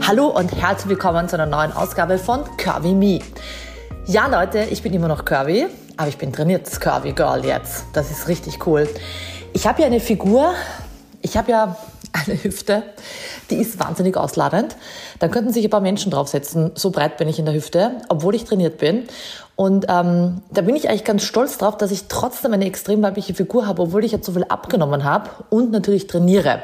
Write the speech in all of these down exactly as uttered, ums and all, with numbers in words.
Hallo und herzlich willkommen zu einer neuen Ausgabe von Curvy Me. Ja Leute, ich bin immer noch curvy, aber ich bin trainiertes Curvy Girl jetzt. Das ist richtig cool. Ich habe ja eine Figur, ich habe ja eine Hüfte, die ist wahnsinnig ausladend. Da könnten sich ein paar Menschen draufsetzen, so breit bin ich in der Hüfte, obwohl ich trainiert bin. Und ähm, da bin ich eigentlich ganz stolz drauf, dass ich trotzdem eine extrem weibliche Figur habe, obwohl ich jetzt so viel abgenommen habe und natürlich trainiere.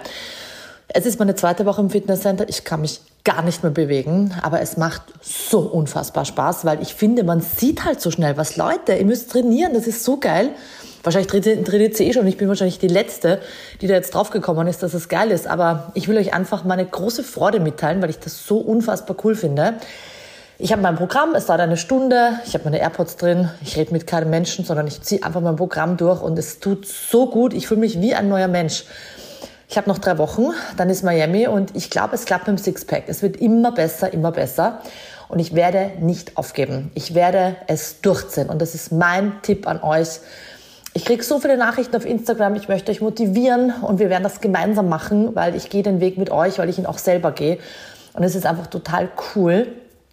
Es ist meine zweite Woche im Fitnesscenter, ich kann mich gar nicht mehr bewegen, aber es macht so unfassbar Spaß, weil ich finde, man sieht halt so schnell was. Leute, ihr müsst trainieren, das ist so geil. Wahrscheinlich trainiert sie eh schon, ich bin wahrscheinlich die Letzte, die da jetzt draufgekommen ist, dass es geil ist. Aber ich will euch einfach meine große Freude mitteilen, weil ich das so unfassbar cool finde. Ich habe mein Programm, es dauert eine Stunde, ich habe meine AirPods drin, ich rede mit keinem Menschen, sondern ich ziehe einfach mein Programm durch und es tut so gut, ich fühle mich wie ein neuer Mensch. Ich habe noch drei Wochen, dann ist Miami und ich glaube, es klappt mit dem Sixpack. Es wird immer besser, immer besser und ich werde nicht aufgeben. Ich werde es durchziehen und das ist mein Tipp an euch. Ich kriege so viele Nachrichten auf Instagram, ich möchte euch motivieren und wir werden das gemeinsam machen, weil ich gehe den Weg mit euch, weil ich ihn auch selber gehe. Und es ist einfach total cool,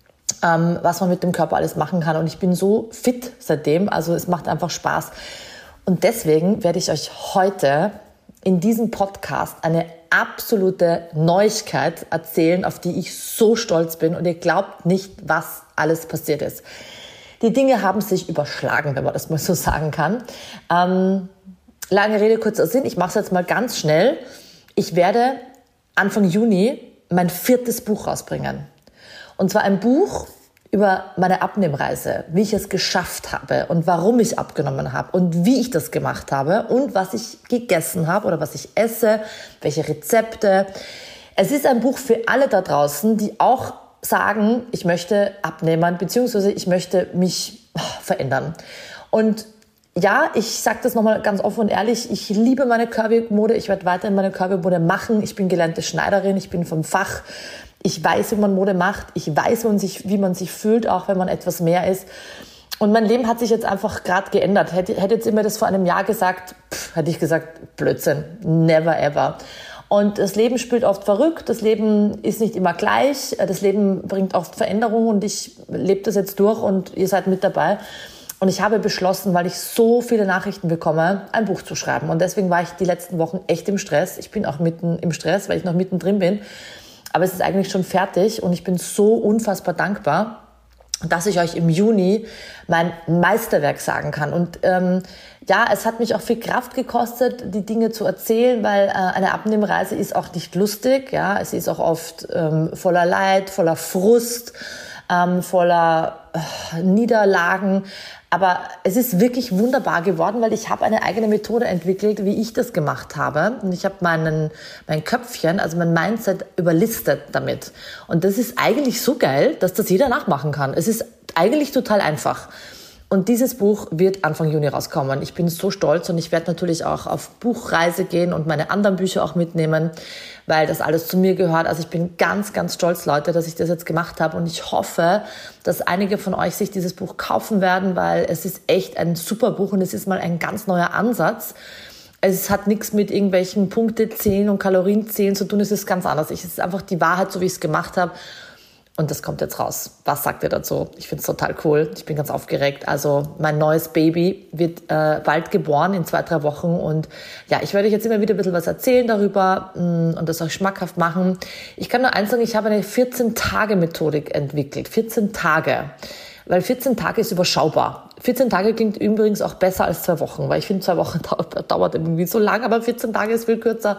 ähm, was man mit dem Körper alles machen kann. Und ich bin so fit seitdem, also es macht einfach Spaß. Und deswegen werde ich euch heute in diesem Podcast eine absolute Neuigkeit erzählen, auf die ich so stolz bin. Und ihr glaubt nicht, was alles passiert ist. Die Dinge haben sich überschlagen, wenn man das mal so sagen kann. Ähm, lange Rede, kurzer Sinn. Ich mache es jetzt mal ganz schnell. Ich werde Anfang Juni mein viertes Buch rausbringen. Und zwar ein Buch über meine Abnehmreise, wie ich es geschafft habe und warum ich abgenommen habe und wie ich das gemacht habe und was ich gegessen habe oder was ich esse, welche Rezepte. Es ist ein Buch für alle da draußen, die auch sagen, ich möchte abnehmen, beziehungsweise ich möchte mich verändern. Und ja, ich sage das nochmal ganz offen und ehrlich, ich liebe meine Curvy-Mode, ich werde weiterhin meine Curvy-Mode machen. Ich bin gelernte Schneiderin, ich bin vom Fach. Ich weiß, wie man Mode macht. Ich weiß, wie man sich, wie man sich fühlt, auch wenn man etwas mehr ist. Und mein Leben hat sich jetzt einfach gerade geändert. Hätte, hätte jetzt immer das vor einem Jahr gesagt, pff, hätte ich gesagt, Blödsinn, never ever. Und das Leben spielt oft verrückt, das Leben ist nicht immer gleich, das Leben bringt oft Veränderungen und ich lebe das jetzt durch und ihr seid mit dabei. Und ich habe beschlossen, weil ich so viele Nachrichten bekomme, ein Buch zu schreiben. Und deswegen war ich die letzten Wochen echt im Stress. Ich bin auch mitten im Stress, weil ich noch mittendrin bin. Aber es ist eigentlich schon fertig und ich bin so unfassbar dankbar, dass ich euch im Juni mein Meisterwerk sagen kann. Und ähm, ja, es hat mich auch viel Kraft gekostet, die Dinge zu erzählen, weil äh, eine Abnehmreise ist auch nicht lustig. Ja, es ist auch oft ähm, voller Leid, voller Frust, ähm, voller äh, Niederlagen. Aber es ist wirklich wunderbar geworden, weil ich habe eine eigene Methode entwickelt, wie ich das gemacht habe. Und ich habe meinen, mein Köpfchen, also mein Mindset überlistet damit. Und das ist eigentlich so geil, dass das jeder nachmachen kann. Es ist eigentlich total einfach. Und dieses Buch wird Anfang Juni rauskommen. Ich bin so stolz und ich werde natürlich auch auf Buchreise gehen und meine anderen Bücher auch mitnehmen, weil das alles zu mir gehört. Also ich bin ganz, ganz stolz, Leute, dass ich das jetzt gemacht habe und ich hoffe, dass einige von euch sich dieses Buch kaufen werden, weil es ist echt ein super Buch und es ist mal ein ganz neuer Ansatz. Es hat nichts mit irgendwelchen Punktezählen und Kalorienzählen zu tun, es ist ganz anders. Es ist einfach die Wahrheit, so wie ich es gemacht habe. Und das kommt jetzt raus. Was sagt ihr dazu? Ich finde es total cool. Ich bin ganz aufgeregt. Also mein neues Baby wird äh, bald geboren, in zwei, drei Wochen. Und ja, ich werde euch jetzt immer wieder ein bisschen was erzählen darüber mh, und das auch schmackhaft machen. Ich kann nur eins sagen, ich habe eine vierzehn-Tage-Methodik entwickelt. vierzehn Tage. Weil vierzehn Tage ist überschaubar. vierzehn Tage klingt übrigens auch besser als zwei Wochen, weil ich finde, zwei Wochen dauert, dauert irgendwie so lang, aber vierzehn Tage ist viel kürzer.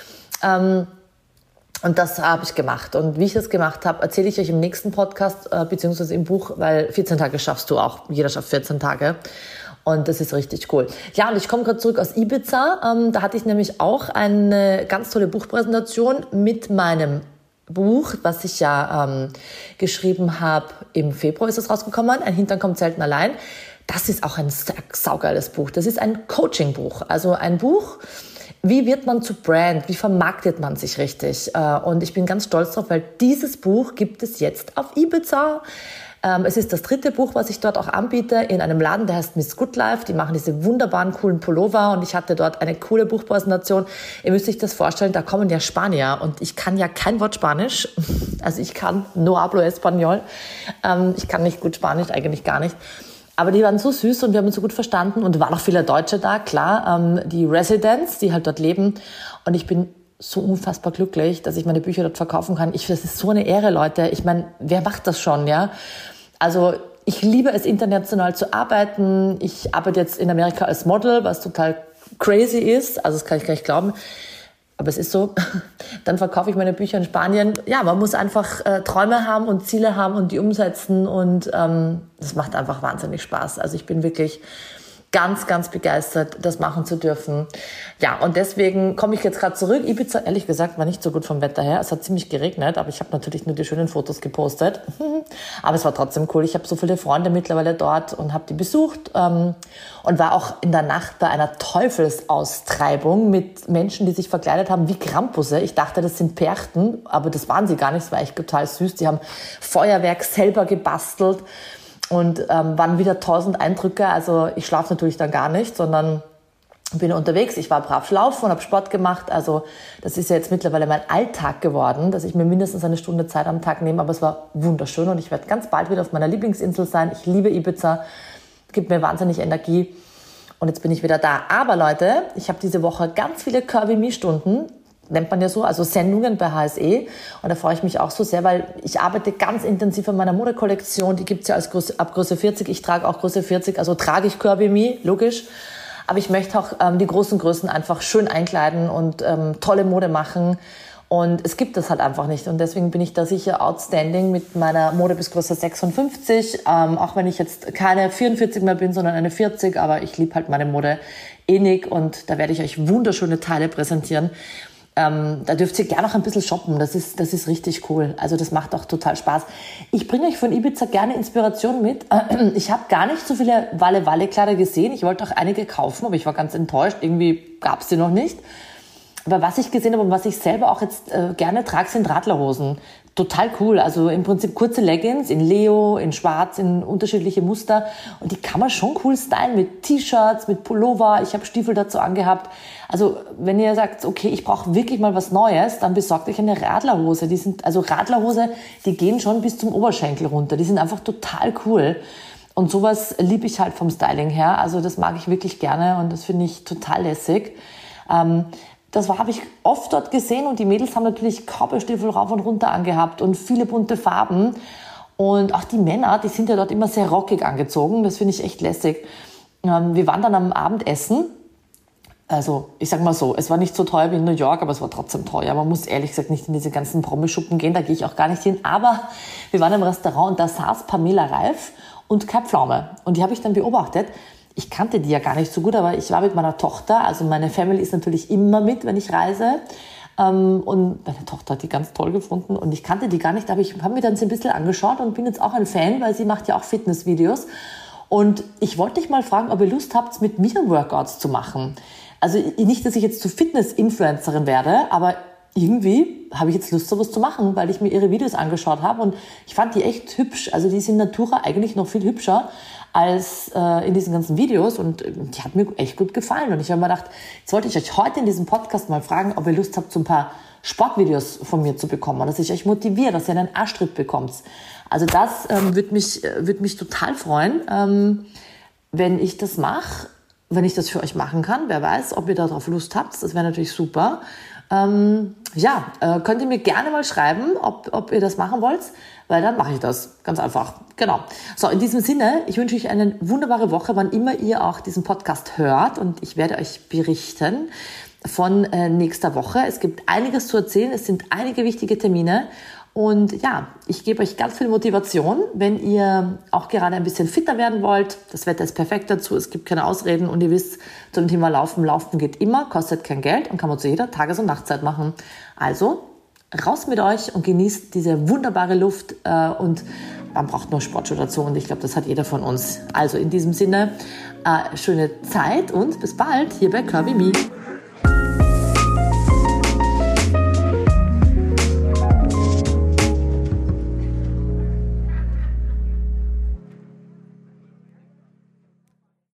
Ähm, Und das habe ich gemacht. Und wie ich das gemacht habe, erzähle ich euch im nächsten Podcast, äh, beziehungsweise im Buch, weil vierzehn Tage schaffst du auch. Jeder schafft vierzehn Tage. Und das ist richtig cool. Ja, und ich komme gerade zurück aus Ibiza. Ähm, da hatte ich nämlich auch eine ganz tolle Buchpräsentation mit meinem Buch, was ich ja ähm, geschrieben habe. Im Februar ist es rausgekommen. Ein Hintern kommt selten allein. Das ist auch ein saugeiles Buch. Das ist ein Coaching-Buch. Also ein Buch, wie wird man zu Brand? Wie vermarktet man sich richtig? Und ich bin ganz stolz drauf, weil dieses Buch gibt es jetzt auf Ibiza. Ähm, es ist das dritte Buch, was ich dort auch anbiete, in einem Laden, der heißt Miss Good Life. Die machen diese wunderbaren, coolen Pullover und ich hatte dort eine coole Buchpräsentation. Ihr müsst euch das vorstellen, da kommen ja Spanier und ich kann ja kein Wort Spanisch. Also ich kann no hablo español. Ähm, ich kann nicht gut Spanisch, eigentlich gar nicht. Aber die waren so süß und wir haben uns so gut verstanden und waren auch viele Deutsche da, klar, ähm, die Residents, die halt dort leben. Und ich bin so unfassbar glücklich, dass ich meine Bücher dort verkaufen kann. Ich, das ist so eine Ehre, Leute. Ich meine, wer macht das schon, ja? Also ich liebe es, international zu arbeiten. Ich arbeite jetzt in Amerika als Model, was total crazy ist. Also das kann ich gar nicht glauben. Aber es ist so, dann verkaufe ich meine Bücher in Spanien. Ja, man muss einfach äh, Träume haben und Ziele haben und die umsetzen und ähm, das macht einfach wahnsinnig Spaß. Also ich bin wirklich ganz, ganz begeistert, das machen zu dürfen. Ja, und deswegen komme ich jetzt gerade zurück. Ibiza, ehrlich gesagt, war nicht so gut vom Wetter her. Es hat ziemlich geregnet, aber ich habe natürlich nur die schönen Fotos gepostet. Aber es war trotzdem cool. Ich habe so viele Freunde mittlerweile dort und habe die besucht ähm, und war auch in der Nacht bei einer Teufelsaustreibung mit Menschen, die sich verkleidet haben wie Krampusse. Ich dachte, das sind Perchten, aber das waren sie gar nicht. Es war echt total süß. Die haben Feuerwerk selber gebastelt. Und ähm, waren wieder tausend Eindrücke. Also ich schlafe natürlich dann gar nicht, sondern bin unterwegs. Ich war brav laufen und habe Sport gemacht. Also das ist ja jetzt mittlerweile mein Alltag geworden, dass ich mir mindestens eine Stunde Zeit am Tag nehme. Aber es war wunderschön und ich werde ganz bald wieder auf meiner Lieblingsinsel sein. Ich liebe Ibiza, gibt mir wahnsinnig Energie. Und jetzt bin ich wieder da. Aber Leute, ich habe diese Woche ganz viele Curvy-Me-Stunden. Nennt man ja so, also Sendungen bei H S E. Und da freue ich mich auch so sehr, weil ich arbeite ganz intensiv an meiner Modekollektion. Die gibt's ja als Größe, ab Größe vierzig. Ich trage auch Größe vierzig, also trage ich Curvy Me, logisch. Aber ich möchte auch ähm, die großen Größen einfach schön einkleiden und ähm, tolle Mode machen. Und es gibt das halt einfach nicht. Und deswegen bin ich da sicher outstanding mit meiner Mode bis Größe sechsundfünfzig. Ähm, auch wenn ich jetzt keine vierundvierzig mehr bin, sondern eine vierzig. Aber ich liebe halt meine Mode innig und da werde ich euch wunderschöne Teile präsentieren. Ähm, da dürft ihr gerne auch ein bisschen shoppen. Das ist, das ist richtig cool. Also das macht auch total Spaß. Ich bringe euch von Ibiza gerne Inspiration mit. Ich habe gar nicht so viele Walle-Walle-Kleider gesehen. Ich wollte auch einige kaufen, aber ich war ganz enttäuscht. Irgendwie gab es die noch nicht. Aber was ich gesehen habe und was ich selber auch jetzt äh, gerne trage, sind Radlerhosen. Total cool. Also im Prinzip kurze Leggings in Leo, in Schwarz, in unterschiedliche Muster. Und die kann man schon cool stylen mit T-Shirts, mit Pullover. Ich habe Stiefel dazu angehabt. Also wenn ihr sagt, okay, ich brauche wirklich mal was Neues, dann besorgt euch eine Radlerhose. Die sind, also Radlerhose, die gehen schon bis zum Oberschenkel runter. Die sind einfach total cool. Und sowas liebe ich halt vom Styling her. Also das mag ich wirklich gerne und das finde ich total lässig. Ähm, Das habe ich oft dort gesehen und die Mädels haben natürlich Cowboystiefel rauf und runter angehabt und viele bunte Farben. Und auch die Männer, die sind ja dort immer sehr rockig angezogen. Das finde ich echt lässig. Ähm, wir waren dann am Abendessen. Also ich sag mal so, es war nicht so teuer wie in New York, aber es war trotzdem teuer. Man muss ehrlich gesagt nicht in diese ganzen Promischuppen gehen, da gehe ich auch gar nicht hin. Aber wir waren im Restaurant und da saß Pamela Reif und Kai Pflaume. Und die habe ich dann beobachtet. Ich kannte die ja gar nicht so gut, aber ich war mit meiner Tochter, also meine Family ist natürlich immer mit, wenn ich reise. Und meine Tochter hat die ganz toll gefunden und ich kannte die gar nicht, aber ich habe mir dann so ein bisschen angeschaut und bin jetzt auch ein Fan, weil sie macht ja auch Fitnessvideos. Und ich wollte dich mal fragen, ob ihr Lust habt, mit mir Workouts zu machen. Also nicht, dass ich jetzt zu Fitness-Influencerin werde, aber irgendwie habe ich jetzt Lust, sowas zu machen, weil ich mir ihre Videos angeschaut habe und ich fand die echt hübsch. Also die sind Natura eigentlich noch viel hübscher als äh, in diesen ganzen Videos und äh, die hat mir echt gut gefallen. Und ich habe mir gedacht, jetzt wollte ich euch heute in diesem Podcast mal fragen, ob ihr Lust habt, so ein paar Sportvideos von mir zu bekommen, dass ich euch motiviere, dass ihr einen Arschtritt bekommt. Also das ähm, würde mich, äh, würd mich total freuen, ähm, wenn ich das mache, wenn ich das für euch machen kann. Wer weiß, ob ihr darauf Lust habt, das wäre natürlich super. Ähm, ja, äh, könnt ihr mir gerne mal schreiben, ob, ob ihr das machen wollt, weil dann mache ich das. Ganz einfach. Genau. So, in diesem Sinne, ich wünsche euch eine wunderbare Woche, wann immer ihr auch diesen Podcast hört und ich werde euch berichten von äh, nächster Woche. Es gibt einiges zu erzählen, es sind einige wichtige Termine und ja, ich gebe euch ganz viel Motivation, wenn ihr auch gerade ein bisschen fitter werden wollt. Das Wetter ist perfekt dazu, es gibt keine Ausreden und ihr wisst, zum Thema Laufen, Laufen geht immer, kostet kein Geld und kann man zu jeder Tages- und Nachtzeit machen. Also, raus mit euch und genießt diese wunderbare Luft äh, und man braucht nur Sportschuhe dazu und ich glaube, das hat jeder von uns. Also in diesem Sinne, äh, schöne Zeit und bis bald hier bei Curvy Me.